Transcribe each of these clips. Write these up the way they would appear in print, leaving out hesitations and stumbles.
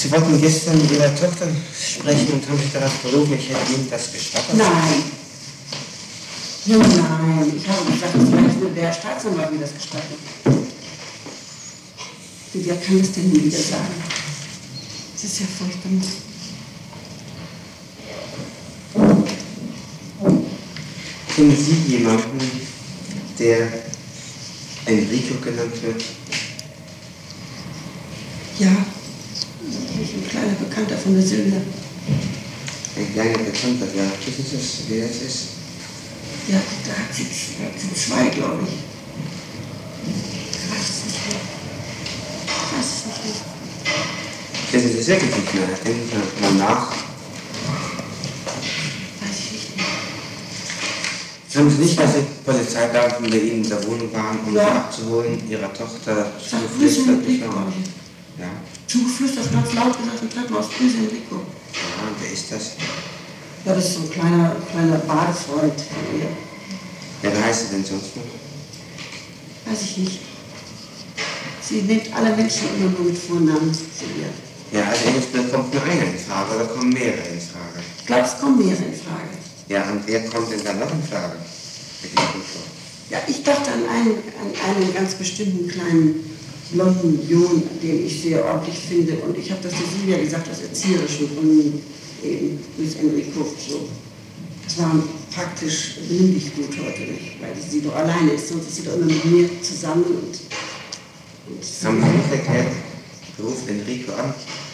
Sie wollten gestern mit Ihrer Tochter sprechen und haben sich darauf berufen, ich hätte Ihnen das gestattet? Nein. Nein, ich habe gesagt, vielleicht will der Staatsanwalt mir das gestatten. Wer kann das denn nie wieder sagen? Das ist ja furchtbar. Kennen Sie jemanden, der Enrico genannt wird? Ja, ein kleiner Bekannter von der Silvia. Ein kleiner Bekannter, ja. Wissen Sie es, wer es ist? Ja, da hat sie zwei, glaube ich. Ich weiß es nicht mehr. Kennen Sie es wirklich nicht mehr? Denken Sie mal nach. Weiß ich nicht mehr. Haben Sie nicht, dass die Polizeibeamten bei Ihnen in der Wohnung waren, um Sie abzuholen, Ihrer Tochter zugeflüstert? Ja. Zugeflüstert, ganz laut gesagt, im Treppenhaus, Grüße Enrico. Ja, wer ist das? Ja, das ist so ein kleiner Badefreund von ihr. Ja, wer heißt sie denn sonst noch? Weiß ich nicht. Sie nennt alle Menschen immer nur mit Vornamen, Silvia. Ja, also entweder kommt nur einer in Frage oder kommen mehrere in Frage? Ich glaube, es kommen mehrere in Frage. Ja, und wer kommt denn dann noch in Frage? Ja, ich dachte an einen ganz bestimmten kleinen blonden Jungen, den ich sehr ordentlich finde. Und ich habe das der Silvia gesagt, aus erzieherischen Gründen eben mit Enrico so. Das war praktisch nicht gut heute nicht, weil sie doch alleine ist, sonst ist sie doch immer mit mir zusammen. Haben Sie nicht erklärt, ruf Enrico an?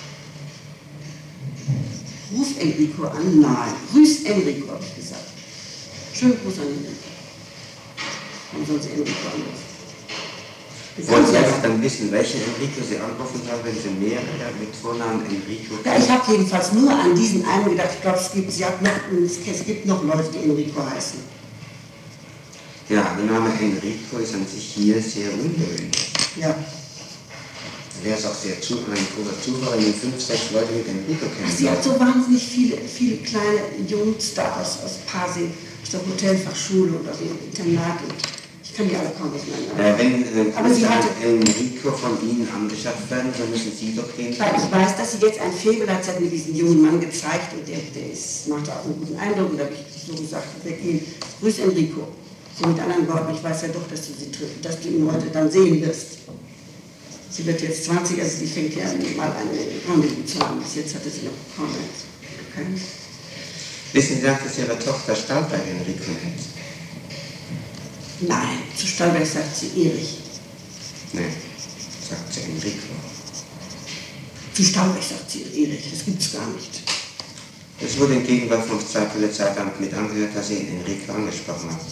Ruf Enrico an? Nein. Grüß Enrico, habe ich gesagt. Schönen Gruß an Enrico. Und sonst Enrico anrufen. Wollen Sie einfach dann wissen, welchen Enrico Sie anrufen haben, wenn Sie mehrere mit Vornamen Enrico kennen? Ja, ich habe jedenfalls nur an diesen einen gedacht. Ich glaube, es gibt noch Leute, die Enrico heißen. Ja, der Name Enrico ist an sich hier sehr ungewöhnlich. Ja. Da wäre es auch sehr ein großer Zufall, wenn 5, 6 Leute mit Enrico kennen. Sie hat so wahnsinnig viele kleine Jungs da aus Pasing, aus der Hotelfachschule und aus dem Internat. Ich kann die alle kaum auseinander. Aber sie hatte Enrico von Ihnen angeschafft werden, dann müssen Sie doch gehen. Weil ich weiß, dass sie jetzt ein Faible hat, sie hat mir diesen jungen Mann gezeigt und der macht auch einen guten Eindruck. Und da habe ich so gesagt, weggehen. Grüß Enrico. So mit anderen Worten, ich weiß ja doch, dass du ihn heute dann sehen wirst. Sie wird jetzt 20, also sie fängt ja mal eine Rendezvous zu haben. Bis jetzt hatte sie noch kaum eins. Wissen Sie, dass Ihre Tochter Stahlberg Enrico nennt? Nein, zu Stahlberg sagt sie Erich. Nein, sagt sie Enrico. Zu Stahlberg sagt sie Erich, das gibt's gar nicht. Es wurde in Gegenwart von 2 Polizeibeamten mit angehört, dass sie ihn Enrico angesprochen hat.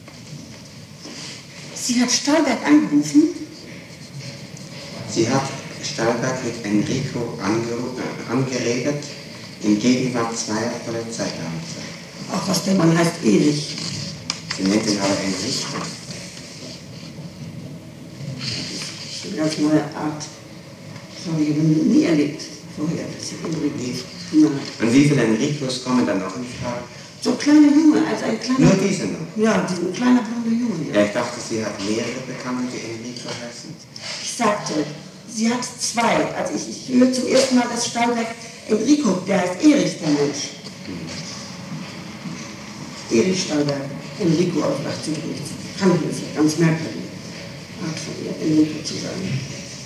Sie hat Stahlberg angerufen? Sie hat Stahlberg mit Enrico angeredet, in Gegenwart 2 Polizeibeamten. Ach, was der Mann heißt Erich. Sie nennt ihn aber Enrico. Das ist eine ganz neue Art. Das habe ich nie erlebt vorher, dass ich Enrico. Und wie viele Enricos kommen dann noch in Frage? So kleine Junge, also ein kleiner... Nur diese noch? Ja, ein kleiner blonder Junge. Ja, ich dachte, sie hat mehrere Bekannte, die Enrico heißen. Ich sagte, sie hat 2. Also ich höre zum ersten Mal, dass Stahlberg Enrico, der heißt Erich, der Mensch. Erich Stahlberg, Enrico aus 18 kann ich nicht, ganz merkwürdig. Art von ihr, Enrico zu sagen.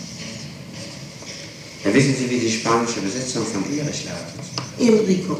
Ja, wissen Sie, wie die spanische Besetzung von Erich lautet? Enrico.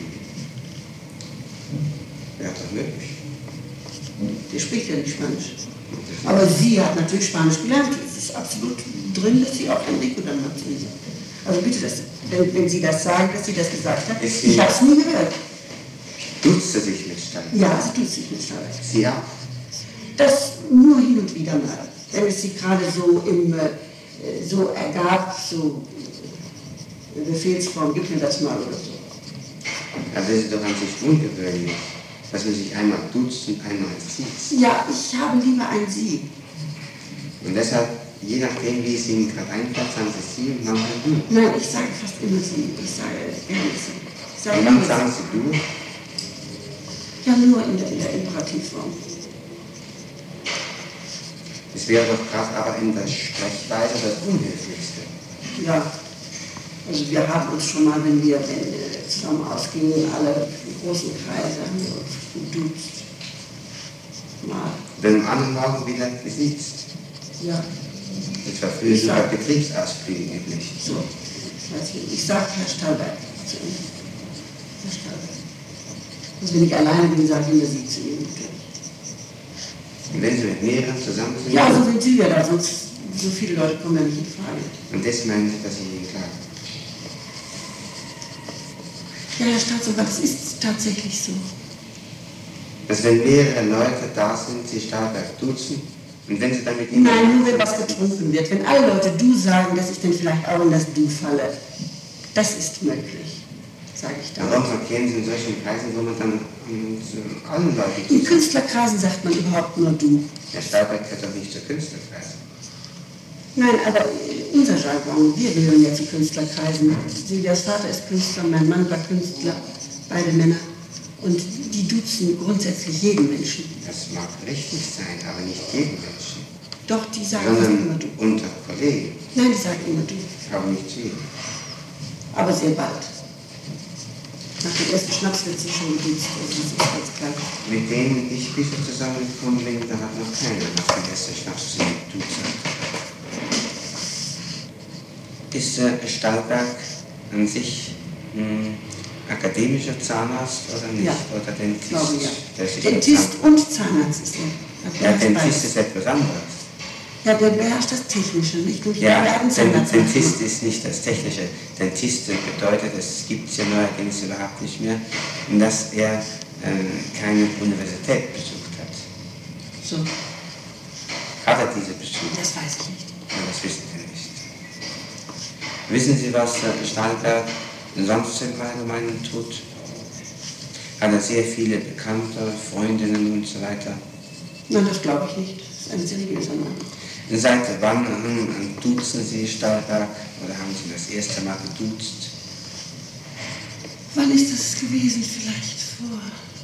Wäre doch möglich. Der spricht ja nicht Spanisch. Aber sie hat natürlich Spanisch gelernt. Es ist absolut drin, dass sie auch Enrico dann hat. Also bitte, wenn Sie das sagen, dass sie das gesagt hat. Ich habe es nie gehört. Duzt sie sich mit Stahlberg? Ja, sie tut sich mit Stahlberg. Sie auch? Das nur hin und wieder mal. Wenn es sie gerade so so ergab, so Befehlsform, gib mir das mal oder so. Aber das ist doch an sich ungewöhnlich, dass man sich einmal duzt und einmal sieht. Ja, ich habe lieber ein Sie. Und deshalb, je nachdem, wie es Ihnen gerade einfällt, sagen Sie Sie und manchmal du. Nein, ich sage fast immer Sie. Ich sage gerne Sie. Und dann sagen Sie du? Ja, nur in der Imperativform. Es wäre doch gerade aber in der Sprechweise das Unhöflichste. Ja. Also wir haben uns schon mal, wenn wir zusammen ausgingen, alle großen Kreise haben wir uns geduzt. Mal. Denn am anderen Morgen wieder gesiezt. Ja. Das war früher so bei Betriebsausflügen üblich. So, ich sage Herr Stahlberg zu ihm. Herr Stahlberg. Also wenn ich alleine bin, sage ich immer Sie zu ihm. Und wenn Sie mit mehreren zusammen sind? Ja, so sind Sie ja da, sonst so viele Leute kommen ja nicht in Frage. Und das meinen Sie, dass Sie Ihnen klagen? Ja, Herr Staatsanwalt, das ist tatsächlich so. Dass wenn mehrere Leute da sind, Sie Stahlberg duzen und wenn Sie dann mit ihnen... Nein, nur wenn was getrunken wird. Wenn alle Leute du sagen, dass ich dann vielleicht auch in das du falle. Das ist möglich, sage ich dann. Warum verkehren Sie in solchen Kreisen, wo man dann zu allen Leuten... In Künstlerkreisen sagt man überhaupt nur du. Der Stahlberg gehört doch nicht zur Künstlerkreise. Nein, aber unser Jargon, wir gehören ja zu Künstlerkreisen. Silvias Vater ist Künstler, mein Mann war Künstler, beide Männer. Und die duzen grundsätzlich jeden Menschen. Das mag richtig sein, aber nicht jeden Menschen. Doch, die sagen immer du. Unter Kollegen. Nein, die sagen immer du. Aber nicht jeden. Aber sehr bald. Nach dem ersten Schnaps wird sie schon geduzt, also das ist ganz klar. Mit denen ich bisher zusammengekommen bin, da hat noch keiner nach dem ersten Schnaps zu duzen. Ist Stahlberg an sich akademischer Zahnarzt oder nicht? Ja, oder Dentist? glaube ja. Dentist und Zahnarzt ist er. Ja, Dentist ist etwas anderes. Ja, der beherrscht das Technische, nicht nur Dentist ist nicht das Technische. Dentist bedeutet, es gibt es ja neuerdings überhaupt nicht mehr, dass er keine Universität besucht hat. So. Hat er diese besucht? Das weiß ich nicht. Ja, das wissen Sie nicht. Wissen Sie, was Stahlberg sonst im Allgemeinen tut? Hat er sehr viele Bekannte, Freundinnen und so weiter? Nein, das glaube ich nicht. Das ist ein seriöser Mann. Seit wann duzen Sie Stahlberg oder haben Sie das erste Mal geduzt? Wann ist das gewesen? Vielleicht vor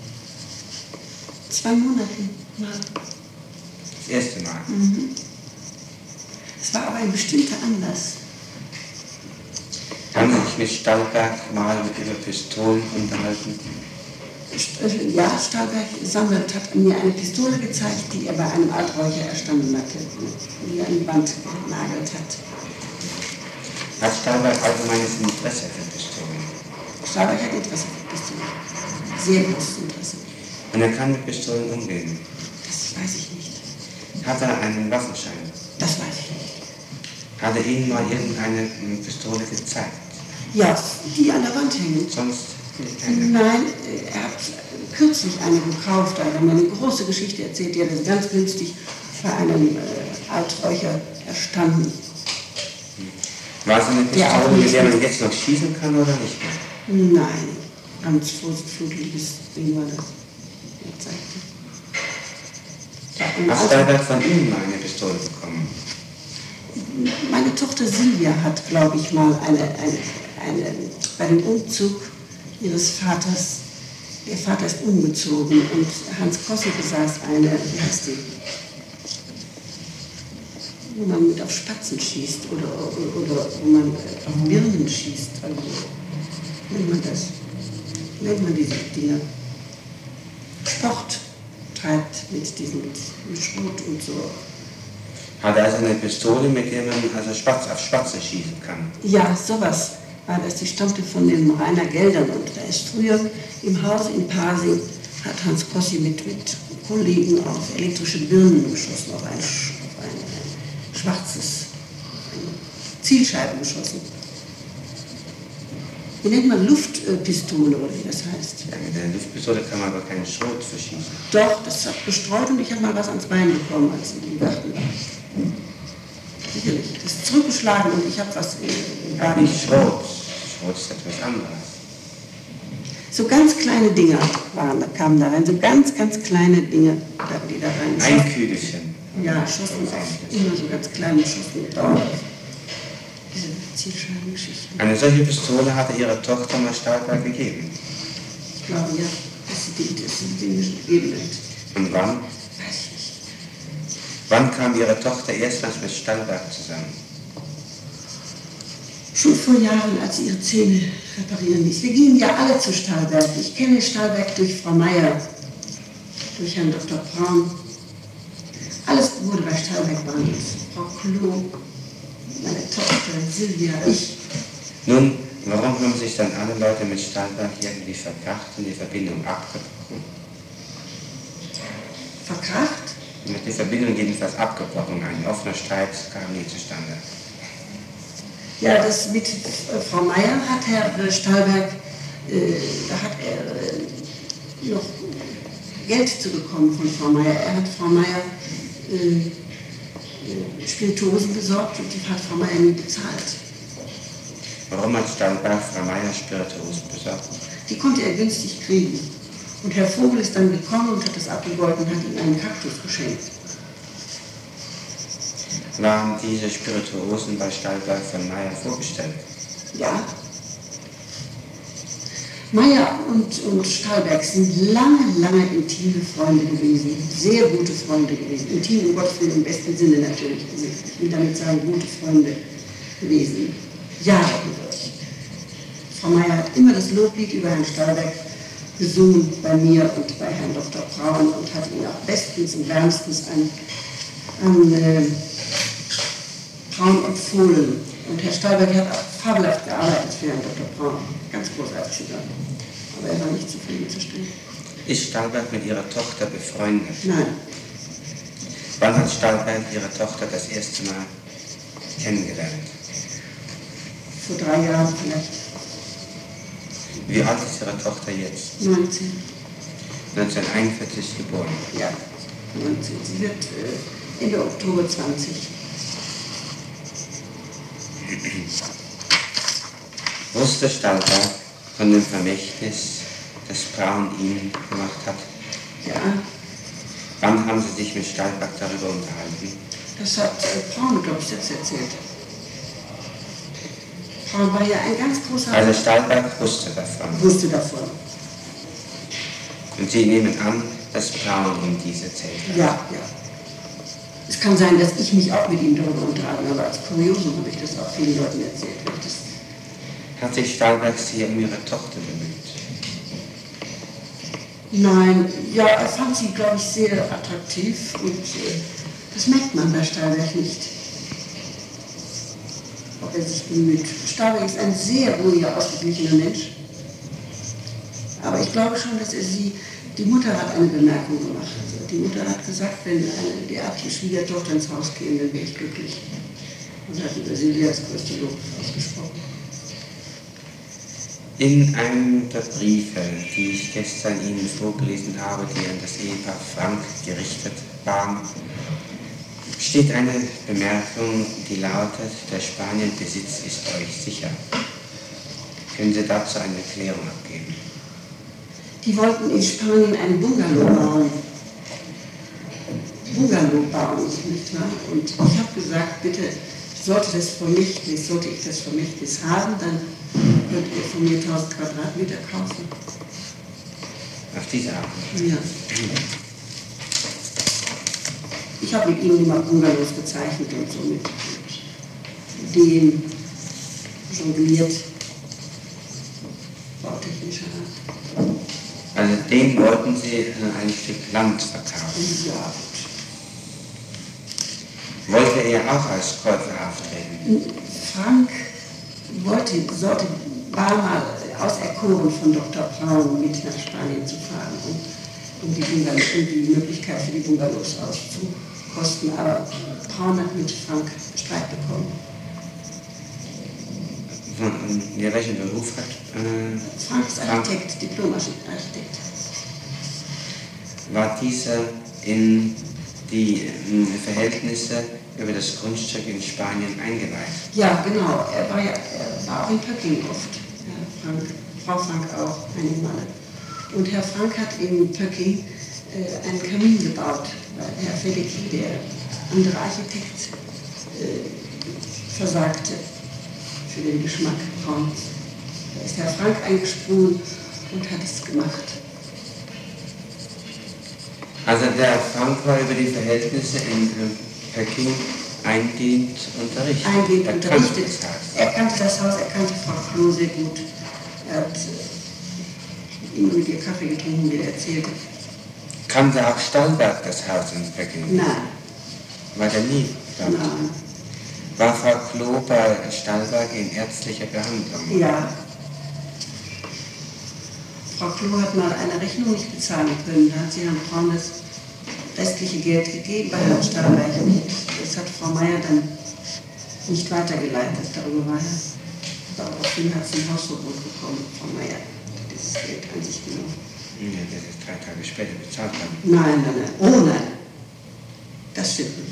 2 Monaten mal. Das erste Mal? Mhm. Es war aber ein bestimmter Anlass. Haben Sie sich mit Stahlberg mal über Pistolen unterhalten? Ja, Stahlberg Sammelt hat mir eine Pistole gezeigt, die er bei einem Alträucher erstanden hatte, die er an die Wand genagelt hat. Hat Stahlberg allgemeines Interesse für Pistolen? Stahlberg hat Interesse für Pistolen. Sehr großes Interesse. Und er kann mit Pistolen umgehen? Das weiß ich nicht. Hat er einen Waffenschein? Das weiß ich nicht. Hat er Ihnen mal irgendeine Pistole gezeigt? Ja, die an der Wand hängen. Sonst keine? Nein, er hat kürzlich eine gekauft, da hat er mir eine große Geschichte erzählt, die hat er ganz günstig bei einem Alträucher erstanden. War es eine Pistole, mit der man jetzt noch schießen kann oder nicht mehr? Nein, ganz flutliches Ding war das. Er zeigte. Hast Stahlberg von Ihnen mal eine Pistole bekommen? Meine Tochter Silvia hat, glaube ich, mal bei dem Umzug ihres Vaters, ihr Vater ist umgezogen und Hans Kossi besaß eine, wie heißt die, wo man mit auf Spatzen schießt oder wo man auf Birnen schießt. Also, nennt man das? Nennt man diese Dinge? Sport treibt mit Schrot und so. Hat er also eine Pistole, mit der man also auf Spatze schießen kann? Ja, sowas war das. Die stammte von dem Rainer Geldern und da ist früher im Haus in Pasing, hat Hans Kossi mit Kollegen auf elektrische Birnen geschossen, auf ein schwarzes Zielscheiben geschossen. Wie nennt man Luftpistole oder wie das heißt? Ja, mit der Luftpistole kann man aber keinen Schrot verschießen. Doch, das hat gestreut und ich habe mal was ans Bein bekommen, als sie im Garten war. Sicherlich. Das ist zurückgeschlagen und ich habe was im Garten. Nicht Schrot. Schrot ist etwas anderes. So ganz kleine Dinger kamen da rein, so ganz kleine Dinge, die da rein. Ein Kügelchen. Ja, schossen auf. Immer so ganz kleine Schossen dauert. Diese Zielscheibengeschichten. Eine solche Pistole hatte ihre Tochter mal Stahlberg gegeben. Ich glaube ja, dass sie die nicht gegeben hat. Und wann? Weiß ich nicht. Wann kam ihre Tochter erstmals mit Stahlberg zusammen? Schon vor Jahren, als sie ihre Zähne reparieren ließ. Wir gingen ja alle zu Stahlberg. Ich kenne Stahlberg durch Frau Meier, durch Herrn Dr. Braun. Alles wurde bei Stahlberg behandelt. Frau Klo, meine Tochter, Silvia, ich. Nun, warum haben sich dann alle Leute mit Stahlberg irgendwie verkracht und die Verbindung abgebrochen? Verkracht? Mit der Verbindung jedenfalls abgebrochen. Ein offener Streit kam nie zustande. Ja, das mit Frau Meier hat Herr Stahlberg, da hat er noch Geld zu bekommen von Frau Meier. Er hat Frau Meier Spirituosen besorgt und die hat Frau Meier nie bezahlt. Warum hat Stahlberg Frau Meier Spirituosen besorgt? Die konnte er günstig kriegen. Und Herr Vogel ist dann gekommen und hat das abgegolten und hat ihm einen Kaktus geschenkt. Waren diese Spirituosen bei Stahlberg von Meier vorgestellt? Ja. Meier und Stahlberg sind lange intime Freunde gewesen. Sehr gute Freunde gewesen. Intim im Gottes Willen, im besten Sinne natürlich. Also ich will damit sagen, gute Freunde gewesen. Jahre hindurch. Frau Meier hat immer das Loblied über Herrn Stahlberg gesungen bei mir und bei Herrn Dr. Braun und hat ihn auch bestens und wärmstens an Braun empfohlen. Und Herr Stahlberg hat auch fabelhaft gearbeitet für Herrn Dr. Braun. Ganz großartig sogar. Aber er war nicht zufriedenzustellen. Ist Stahlberg mit ihrer Tochter befreundet? Nein. Wann hat Stahlberg ihre Tochter das erste Mal kennengelernt? Vor 3 Jahren vielleicht. Wie alt ist Ihre Tochter jetzt? 19. 1941 geboren. Ja, 19. Sie wird Ende Oktober 20. Wusste Stahlberg von dem Vermächtnis, das Braun ihm gemacht hat? Ja. Wann haben Sie sich mit Stahlberg darüber unterhalten? Das hat Braun, glaube ich, selbst erzählt. Braun war ja ein ganz großer... Also Stahlberg wusste davon. Wusste davon. Und Sie nehmen an, dass Braun ihm dies erzählt hat? Ja, ja. Es kann sein, dass ich mich auch mit ihm darüber unterhalten habe, aber als Kuriosum habe ich das auch vielen Leuten erzählt. Hat sich Stahlberg sehr um Ihre Tochter bemüht? Nein, ja, er fand sie, glaube ich, sehr attraktiv und das merkt man bei Stahlberg nicht, ob er sich bemüht. Stahlberg ist ein sehr ruhiger, ausgeglichener Mensch, aber ich glaube schon, dass er die Mutter hat eine Bemerkung gemacht. Also die Mutter hat gesagt, wenn eine derartige Schwiegertochter ins Haus käme, dann wäre ich glücklich. Und hat über Silvia das größte Lob ausgesprochen. In einem der Briefe, die ich gestern Ihnen vorgelesen habe, die an das Ehepaar Frank gerichtet waren, steht eine Bemerkung, die lautet, der Spanienbesitz ist euch sicher. Können Sie dazu eine Erklärung abgeben? Die wollten in Spanien einen Bungalow bauen. Nicht wahr? Und ich habe gesagt, bitte, sollte ich das Vermächtnis haben, dann könnt ihr von mir 1000 Quadratmeter kaufen. Auf diese Art? Ja. Ich habe mit ihnen immer Bungalows gezeichnet und so mit Ideen jongliert. Bautechnischer Art. Also dem wollten Sie ein Stück Land verkaufen? Ja. Wollte er auch als Käufer auftreten? Frank war mal auserkoren von Dr. Braun, mit nach Spanien zu fahren, um die Möglichkeit für die Bungalows auszukosten. Aber Braun hat mit Frank Streit bekommen. Ja, welchen Beruf hat Frank ist Architekt, Diplom-Architekt. War dieser in die Verhältnisse über das Grundstück in Spanien eingeweiht? Ja, genau. Er war auch in Pöcking oft. Frau Frank auch, einige Male. Und Herr Frank hat in Pöcking einen Kamin gebaut, weil Herr Felicki, der andere Architekt, versagte für den Geschmack Brauns. Da ist Herr Frank eingesprungen und hat es gemacht. Also der Frank war über die Verhältnisse in Peking eingehend unterrichtet. Eingehend unterrichtet. Er kannte das Haus, er kannte Frau Klo sehr gut. Er hat immer mit ihr Kaffee getrunken, wie er erzählte. Kannte auch Stallberg das Haus in Pöcking? Nein. War der nie dort? Nein. War Frau Klo bei Stallberg in ärztlicher Behandlung? Ja. Frau Klo hat mal eine Rechnung nicht bezahlen können. Da hat sie Herrn Braun das restliche Geld gegeben bei Herrn Stallberg. Das hat Frau Meier dann nicht weitergeleitet. Darüber war er. Daraufhin hat sie ein Hausverbot bekommen, Frau Meier. Dieses Geld an sich genommen. Ja, das ist 3 Tage später bezahlt haben. Nein, nein, nein. Oh nein. Das stimmt nicht.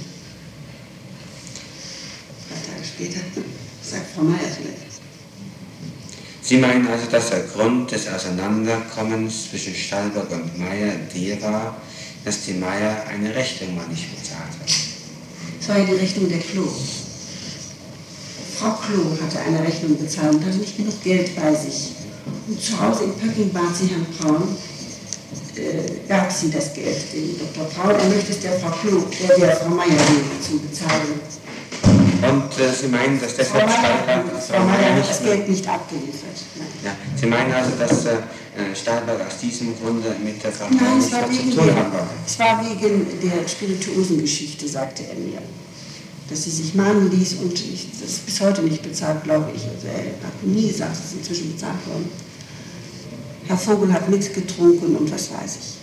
3 Tage später, sagt Frau Meier vielleicht. Sie meinen also, dass der Grund des Auseinanderkommens zwischen Stallberg und Meier der war, dass die Meier eine Rechnung mal nicht bezahlt hat? Das war ja die Rechnung der Klo. Frau Klo hatte eine Rechnung bezahlt und hatte nicht genug Geld bei sich. Und zu Hause in Pöcking bat sie Herrn Braun, gab sie das Geld dem Dr. Braun. Er möchte es der Frau Klo, der Frau Meier zu bezahlen. Und Sie meinen, dass deshalb Frau Meier hat das Geld nicht abgeliefert. Ja, Sie meinen also, dass Stallberg aus diesem Grunde mit der Frau Meier nichts zu tun hat? Es war wegen der Spirituosengeschichte, sagte er mir. Dass sie sich mahnen ließ und das ist bis heute nicht bezahlt, glaube ich. Also er hat nie gesagt, es ist inzwischen bezahlt worden. Herr Vogel hat mitgetrunken und was weiß ich.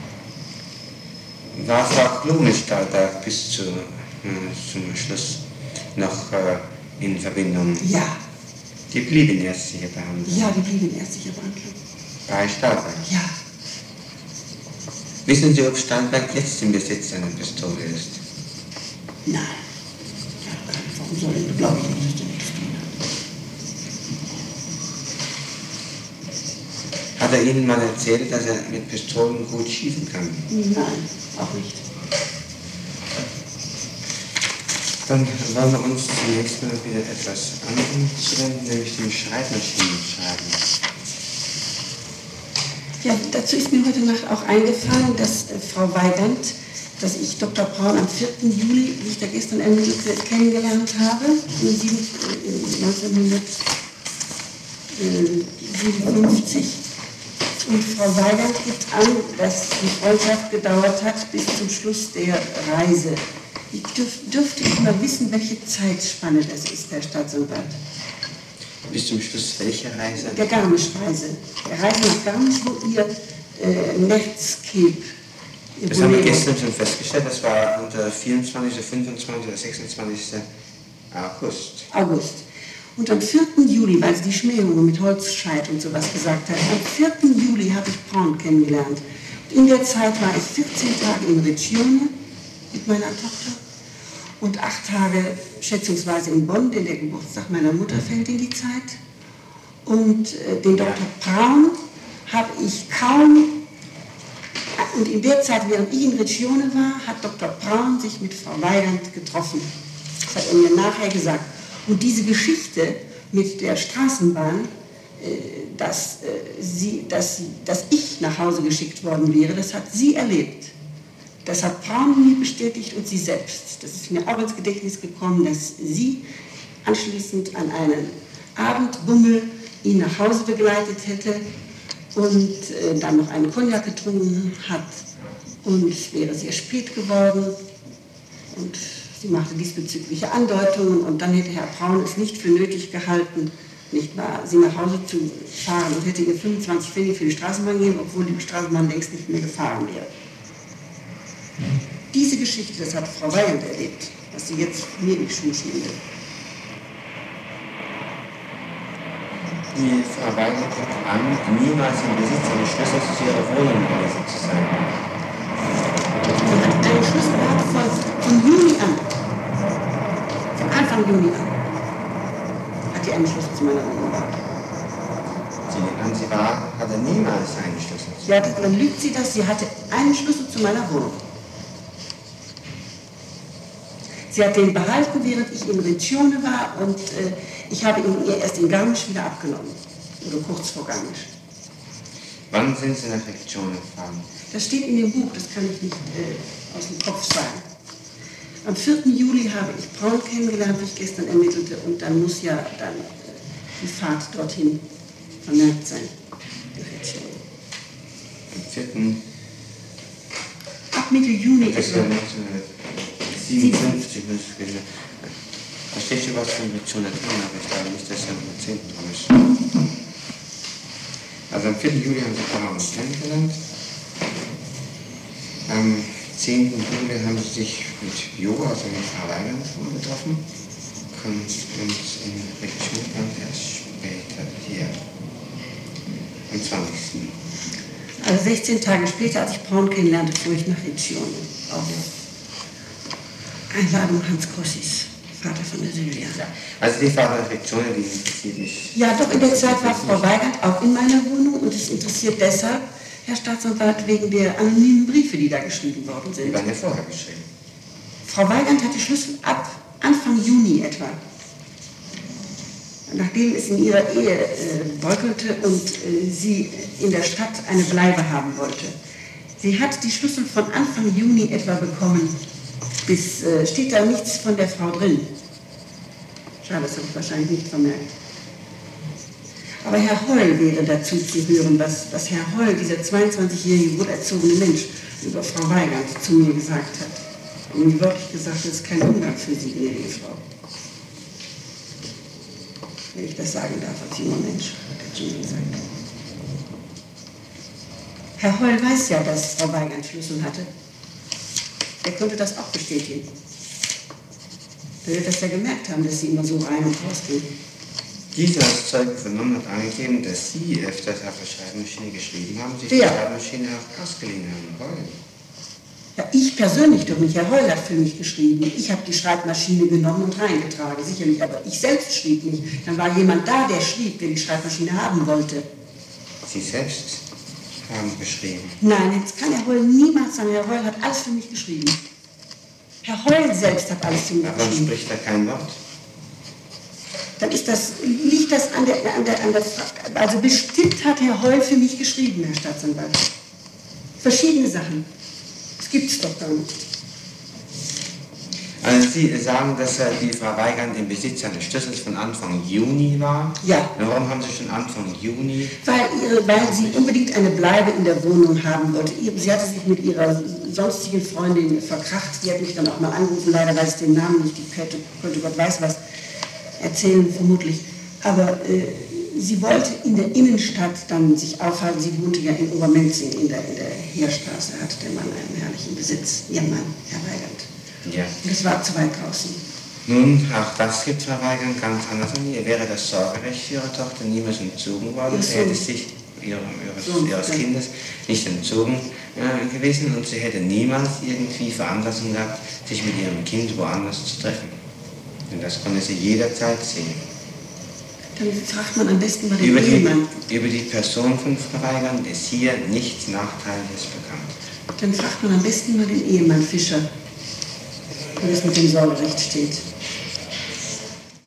War Frau Klo mit Stallberg bis zum Schluss noch in Verbindung? Ja. Die blieb in ärztlicher Behandlung? Ja, die blieb in ärztlicher Behandlung. Bei Stallberg? Ja. Wissen Sie, ob Stallberg jetzt im Besitz einer Pistole ist? Nein. Warum soll er, glaube ich nicht, dass der nichts tun hat. Hat er Ihnen mal erzählt, dass er mit Pistolen gut schießen kann? Nein, auch nicht. Dann wollen wir uns zunächst mal wieder etwas anzuwenden, nämlich dem Schreibmaschinenschreiben. Ja, dazu ist mir heute Nacht auch eingefallen, dass Frau Weigand, dass ich Dr. Braun am 4. Juli, wie ich da gestern kennengelernt habe, 1957. Und Frau Weigand gibt an, dass die Freundschaft gedauert hat bis zum Schluss der Reise. Ich dürfte ich mal wissen, welche Zeitspanne das ist, Herr Staatsanwalt. Bis zum Schluss welche Reise? Der Garmisch-Reise. Der Reise nach Garmisch, wo ihr Netscape. Das haben wir gestern schon festgestellt, das war unter 24., 25. oder 26. August. Und am 4. Juli, weil sie die Schmähungen mit Holzscheit und sowas gesagt hat, am 4. Juli habe ich Braun kennengelernt. In der Zeit war ich 14 Tage in Riccione mit meiner Tochter und 8 Tage schätzungsweise in Bonn, denn der Geburtstag meiner Mutter fällt in die Zeit. Und den Dr. Braun habe ich kaum, und in der Zeit, während ich in Riccione war, hat Dr. Braun sich mit Frau Weigand getroffen. Das hat er mir nachher gesagt. Und diese Geschichte mit der Straßenbahn, dass ich nach Hause geschickt worden wäre, das hat sie erlebt. Das hat Braun mir bestätigt und sie selbst. Das ist mir auch ins Gedächtnis gekommen, dass sie anschließend an einen Abendbummel ihn nach Hause begleitet hätte und dann noch einen Cognac getrunken hat. Und es wäre sehr spät geworden und sie machte diesbezügliche Andeutungen und dann hätte Herr Braun es nicht für nötig gehalten, nicht wahr, sie nach Hause zu fahren und hätte ihr 25 Pfennig für die Straßenbahn gegeben, obwohl die Straßenbahn längst nicht mehr gefahren wäre. Diese Geschichte, das hat Frau Weigand erlebt, was sie jetzt mir in die Schuhe schieben will. Die Frau Weigand gibt an, niemals im Besitz eines Schlüssels zu ihrer Wohnung gewesen zu sein. Sie hat einen Schlüssel gehabt von Juni an. Von Anfang Juni an. Hat die einen Schlüssel zu meiner Wohnung gehabt. Sie hatte niemals einen Schlüssel. Ja, dann lügt sie das. Sie hatte einen Schlüssel zu meiner Wohnung. Sie hat den behalten, während ich in Riccione war und ich habe ihn ihr erst in Garmisch wieder abgenommen. Oder kurz vor Garmisch. Wann sind Sie nach Riccione gefahren? Das steht in dem Buch, das kann ich nicht aus dem Kopf sagen. Am 4. Juli habe ich Braun kennengelernt, wie ich gestern ermittelte, und dann muss ja dann die Fahrt dorthin vermerkt sein. Am 4. Ab Mitte Juni Das ist ja 1957. Da steht schon was mit schon drin, aber ich glaube nicht, dass er am 10. dran ist. Also am 4. Juli haben sie Braun kennengelernt. Am 10. Juli haben sie sich mit Jo, also mit Frau Weigand, getroffen. Kommt uns in Richtung dann erst später hier. Am 20. Also 16 Tage später, als ich Braun kennenlernte, fuhr ich nach Riccione. Auf Einladung Hans Crossis, Vater von der Silvia. Ja. Also die Frau nach Riccione, die interessiert mich. Ja, doch, in der Zeit war Frau Weigand auch in meiner Wohnung, und es interessiert deshalb, Herr Staatsanwalt, wegen der anonymen Briefe, die da geschrieben worden sind. Die waren ja vorher geschrieben. Frau Weigand hat die Schlüssel ab Anfang Juni etwa, nachdem es in ihrer Ehe bröckelte und sie in der Stadt eine Bleibe haben wollte. Sie hat die Schlüssel von Anfang Juni etwa bekommen, bis steht da nichts von der Frau drin. Schade, das habe ich wahrscheinlich nicht vermerkt. Aber Herr Heul wäre dazu zu hören, was Herr Heul, dieser 22-jährige, wohlerzogene Mensch, über Frau Weigand zu mir gesagt hat. Und mir wirklich gesagt, das ist kein Umgang für Sie, gnädige Frau. Wenn ich das sagen darf als junger Mensch, hat er zu mir gesagt. Herr Heul weiß ja, dass Frau Weigand Schlüssel hatte. Er konnte das auch bestätigen. Er wird das ja gemerkt haben, dass Sie immer so rein und raus gehen. Dieser als Zeuge vernommen hat angegeben, dass Sie öfters auf der Schreibmaschine geschrieben haben, sich die Schreibmaschine auch ausgeliehen haben wollen. Ja, ich persönlich doch nicht. Herr Heul hat für mich geschrieben. Ich habe die Schreibmaschine genommen und reingetragen, sicherlich, aber ich selbst schrieb nicht. Dann war jemand da, der schrieb, der die Schreibmaschine haben wollte. Sie selbst haben geschrieben. Nein, jetzt kann Herr Heul niemals sagen. Herr Heul hat alles für mich geschrieben. Herr Heul selbst hat alles für mich Aber geschrieben. spricht er kein Wort. Dann liegt das an der also bestimmt hat Herr Heul für mich geschrieben, Herr Staatsanwalt. Verschiedene Sachen. Das gibt es doch gar nicht. Also Sie sagen, dass die Frau Weigand im Besitz eines Schlüssels von Anfang Juni war? Ja. Warum haben Sie schon Anfang Juni? Weil sie unbedingt eine Bleibe in der Wohnung haben wollte. Sie hatte sich mit ihrer sonstigen Freundin verkracht. Die hat mich dann auch mal angerufen. Leider weiß ich den Namen nicht. Die könnte Gott weiß was erzählen, vermutlich. Aber sie wollte in der Innenstadt dann sich aufhalten. Sie wohnte ja in Obermenzing in der Heerstraße, hatte der Mann einen herrlichen Besitz. Ihr Mann, Herr Weigand. Ja. Und das war zu weit draußen. Nun, auch das gibt Frau Weigand ganz anders an. Ihr wäre das Sorgerecht für Ihre Tochter niemals entzogen worden. Sie hätte sich ihres Kindes nicht entzogen gewesen, und sie hätte niemals irgendwie Veranlassung gehabt, sich mit ihrem Kind woanders zu treffen. Denn das konnte sie jederzeit sehen. Dann fragt man am besten mal den Ehemann. Über die Person von Frau Weigand ist hier nichts Nachteiliges bekannt. Dann fragt man am besten mal den Ehemann Fischer, wie es mit dem Sorgerecht steht.